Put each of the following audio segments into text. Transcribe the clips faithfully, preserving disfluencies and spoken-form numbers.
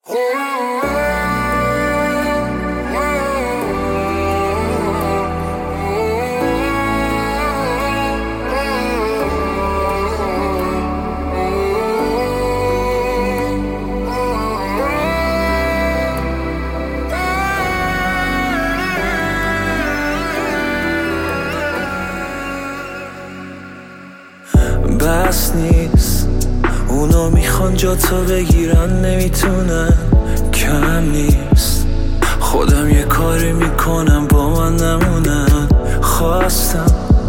بس نیست اونا میخوان جا تو بگیرن، نمیتونن، کم نیست خودم یه کاری میکنم با من نمونن. خواستم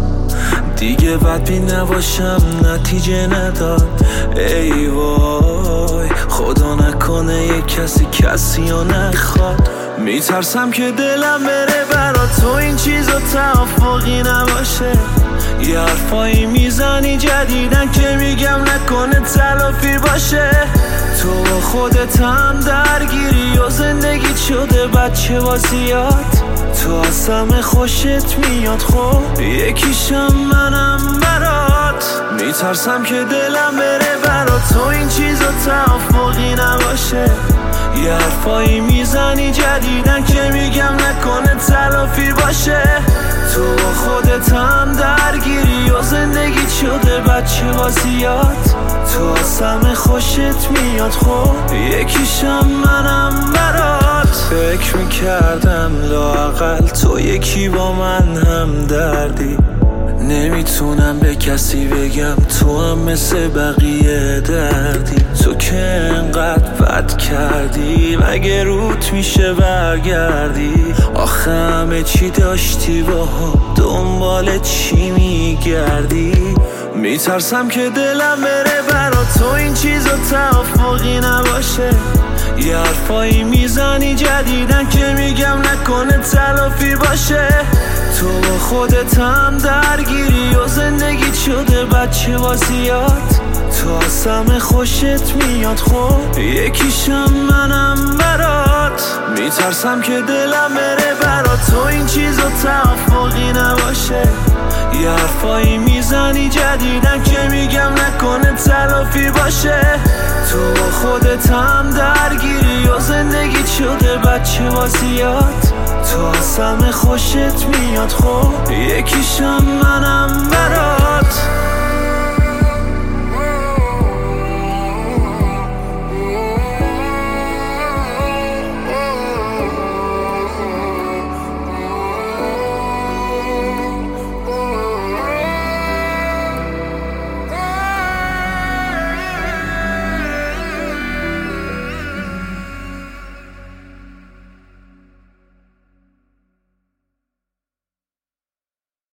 دیگه بدبین نباشم، نتیجه نداد. ای وای خدا نکنه یه کسی کسی رو نخواد. میترسم که دلم بره برا تو این چیزا توافقی نباشه. یه حرفایی میزنی جدیدن که میگم نکنه تلافی باشه. تو با خودت هم درگیری و زندگیت شده بچه بازیات. تو از همه خوشت میاد، خب یکیشم منم برات. میترسم که دلم بره برا تو این چیزا توافقی نباشه. یه حرفایی میزنی جدیدن که میگم نکنه تلافی باشه. تو با خودت هم درگیری و زندگیت شده بچه بازیات. تو از همه خوشت میاد، خب یکیشم منم برات. فکر میکردم لااقل تو یکی با من هم دردی. نمیتونم به کسی بگم تو هم مثل بقیه دردی. تو که انقدر بد کردی مگه روت میشه برگردی؟ آخه همه چی داشتی با هم، دنبال چی میگردی؟ میترسم که دلم بره برا تو این چیزا توافقی نباشه. یه حرفایی میزنی جدیدن که میگم نکنه تلافی باشه. تو با خودت هم درگیری و زندگیت شده بچه بازیات. تو از همه خوشت میاد، خب یکیشم منم برات. میترسم که دلم بره برا تو این چیزا توافقی نباشه. یه حرفایی میزنی جدیدن که میگم نکنه تلافی باشه. تو با خودت هم درگیری و زندگیت شده بچه بازیات. تو از همه خوشت میاد، خب یکیشم منم برات.